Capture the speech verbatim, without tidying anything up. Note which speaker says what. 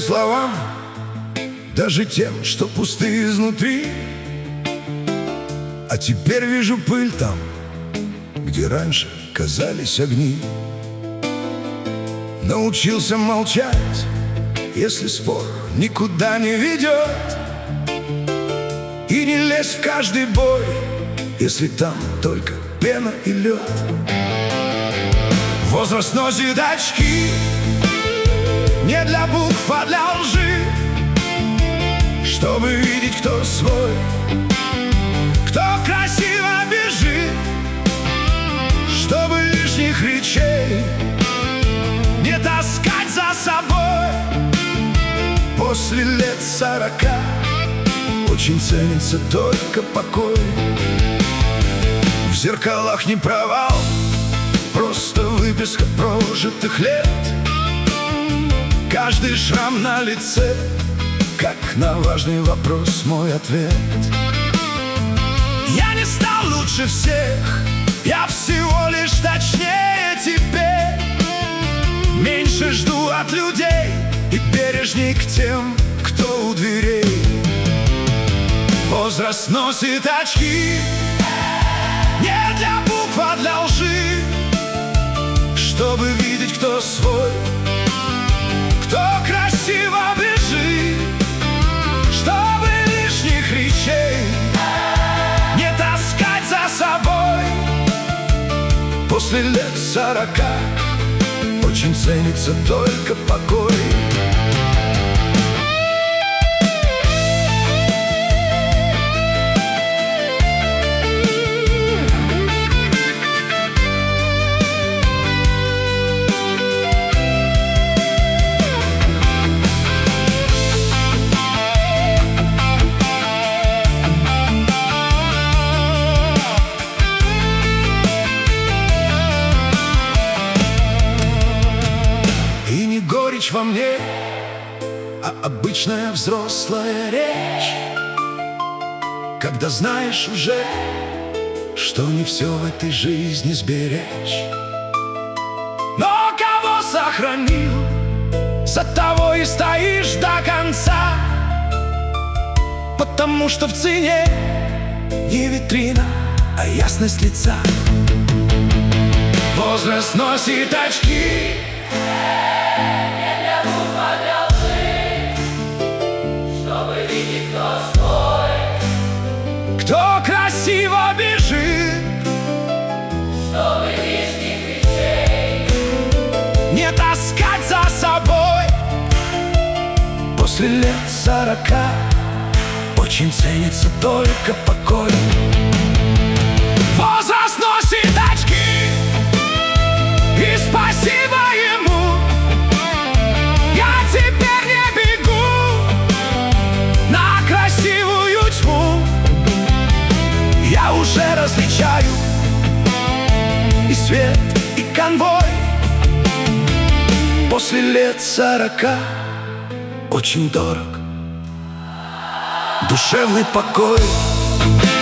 Speaker 1: словам, даже тем, что пусты изнутри. А теперь вижу пыль там, где раньше казались огни. Научился молчать, если спор никуда не ведет, и не лезть в каждый бой, если там только пена и лед. Возраст носит очки не для букв, а для лжи, чтобы видеть, кто свой, кто красиво бежит, чтобы лишних речей не таскать за собой. После лет сорока очень ценится только покой. В зеркалах не провал, просто выписка прожитых лет. Каждый шрам на лице, как на важный вопрос мой ответ. Я не стал лучше всех, я всего лишь точнее теперь. Меньше жду от людей и бережней к тем, кто у дверей. Возраст носит очки не для букв, а для лжи, чтобы видеть, кто свой, кто красиво бежит, чтобы лишних речей не таскать за собой. После лет сорока очень ценится только покой. Горечь во мне, а обычная взрослая речь, когда знаешь уже, что не все в этой жизни сберечь. Но кого сохранил, за того и стоишь до конца, потому что в цене не витрина, а ясность лица. Возраст носит очки кто красиво бежит, чтобы лишних речей не таскать за собой. После лет сорока очень ценится только покой. Возраст носит очки, и спасибо ему, я теперь не бегу на красивую тьму. Я уже различаю и свет, и конвой. После лет сорока очень дорог душевный покой.